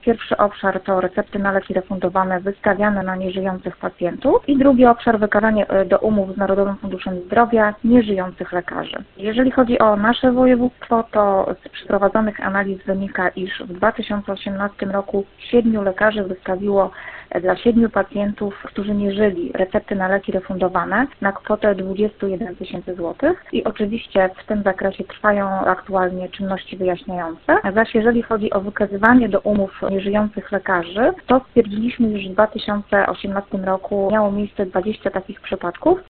Pierwszy obszar to recepty na leki refundowane wystawiane na nieżyjących pacjentów i drugi obszar wykazanie do umów z Narodowym Funduszem Zdrowia nieżyjących lekarzy. Jeżeli chodzi o nasze województwo, to z przeprowadzonych analiz wynika, iż w 2018 roku 7 lekarzy wystawiło dla 7 pacjentów, którzy nie żyli, recepty na leki refundowane na kwotę 21 000 złotych i oczywiście w tym zakresie trwają aktualnie czynności wyjaśniające. Zaś jeżeli chodzi o wykazywanie do umów nieżyjących lekarzy, to stwierdziliśmy, że w 2018 roku miało miejsce 20 takich przypadków.